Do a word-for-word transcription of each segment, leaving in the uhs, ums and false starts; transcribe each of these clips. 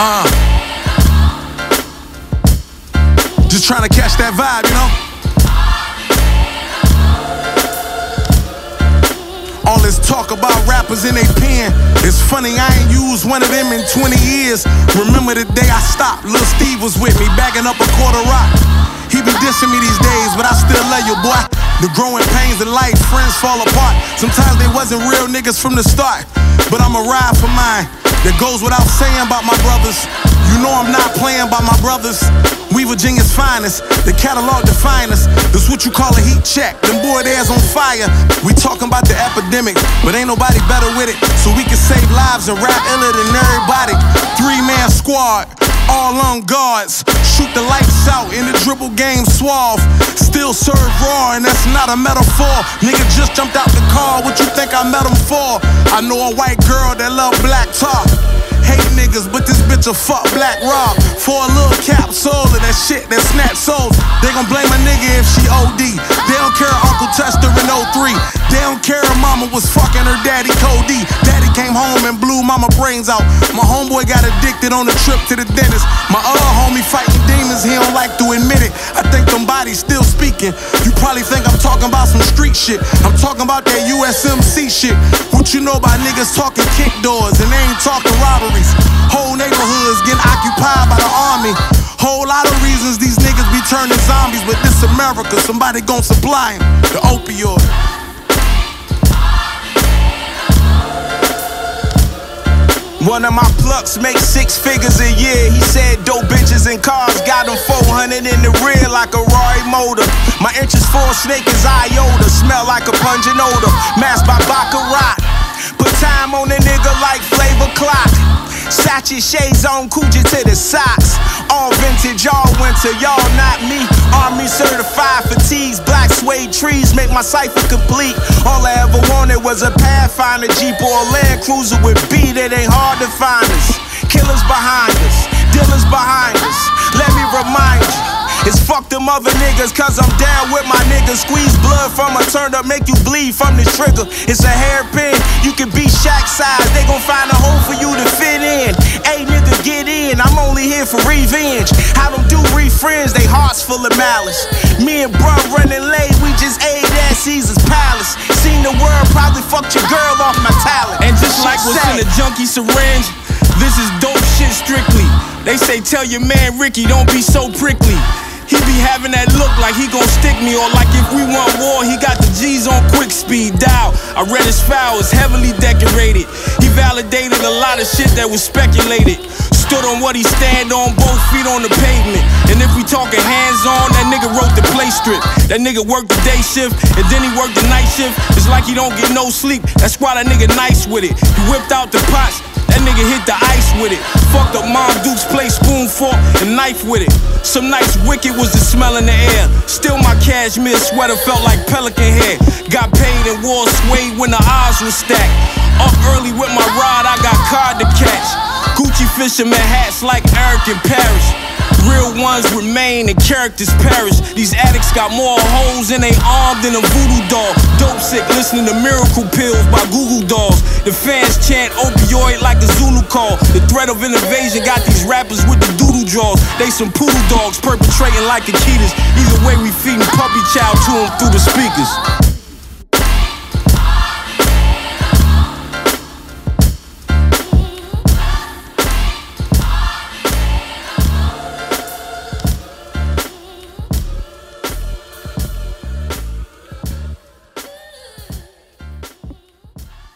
Uh. Just trying to catch that vibe, you know? All this talk about rappers in they pen. It's funny, I ain't used one of them in twenty years. Remember the day I stopped, Lil Steve was with me, bagging up a quarter rock. He be dissing me these days, but I still love you, boy. The growing pains of life, friends fall apart. Sometimes they wasn't real niggas from the start, but I'ma ride for mine. That goes without saying about my brothers. You know I'm not playing by my brothers. We Virginia's finest, the catalog define us. This what you call a heat check, them boy theirs on fire. We talking about the epidemic, but ain't nobody better with it. So we can save lives and rap iller than everybody. Three-man squad, all on guards. Shoot the lights out in the dribble game suave. Still serve raw, and that's not a metaphor. Nigga just jumped out the car, what you think I met him for? I know a white girl that love black talk. Hate niggas, but this bitch a fuck Black Rob. For a little capsule of that shit that snatch souls. They gon' blame a nigga if she O D. They don't care Uncle touched her in oh three. They don't care if mama was fucking her daddy Cody. Daddy came home and blew mama brains out. My homeboy got addicted on the trip to the dentist. My other homie fighting demons, he don't like to admit it. I think them bodies still speaking. You probably think I'm talking about some street shit. I'm talking about that U S M C shit. What you know about niggas talking kick doors and they ain't talking robberies. Whole neighborhoods getting occupied by the army. Whole lot of reasons these niggas be turning zombies, but this America, somebody gon' supply them the opioid. One of my plucks makes six figures a year. He said dope bitches and cars got him four hundred in the rear like a Rari motor. My interest for a snake is iota. Smell like a pungent odor. Masked by Baccarat. Put time on a nigga like Flavor Clock. Sachi shades on, Coogi to the socks. All vintage, all winter, y'all not me. Army certified fatigues, black suede trees make my cipher complete. All I ever wanted was a Pathfinder Jeep or a Land Cruiser with beat. It ain't hard to find us. Killers behind us, dealers behind us. Let me remind you, it's fuck them other niggas, cause I'm down with my niggas. Squeeze blood from a turned up, make you bleed from the trigger. It's a hairpin, you can be Shaq size. They gon' find a hole for you to fit in. Hey nigga, get in, I'm only here for revenge. How them do re-friends, they hearts full of malice. Me and bruh running late, we just ate at Caesar's Palace. Seen the world, probably fucked your girl off my talent. And just like what's in a junkie syringe, this is dope shit strictly. They say tell your man Ricky, don't be so prickly. He be having that look like he gon' stick me, or like if we want war, he got the G's on quick speed dial. I read his file, it's heavily decorated. He validated a lot of shit that was speculated. Stood on what he stand on, both feet on the pavement. And if we talking hands on, that nigga wrote the play strip. That nigga worked the day shift, and then he worked the night shift. It's like he don't get no sleep, that's why that nigga nice with it. He whipped out the pots, that nigga hit the ice with it. Fucked up Mom Duke's plate, spoon, fork, and knife with it. Some nights wicked was the smell in the air. Still my cashmere sweater felt like pelican hair. Got paid and wore suede when the odds was stacked. Up early with my rod, I got card to catch. Gucci fisherman hats like Eric and Parrish. Real ones remain and characters perish. These addicts got more holes in they arm than a voodoo doll. Dope sick listening to Miracle Pills by Google Dolls. The fans chant opioid like a Zulu call. The threat of invasion got these rappers with the doodle jaws. They some poodle dogs perpetrating like Akitas. Either way we feeding puppy chow to them through the speakers.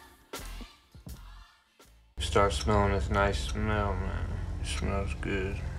Start smelling this nice smell, man. It smells good.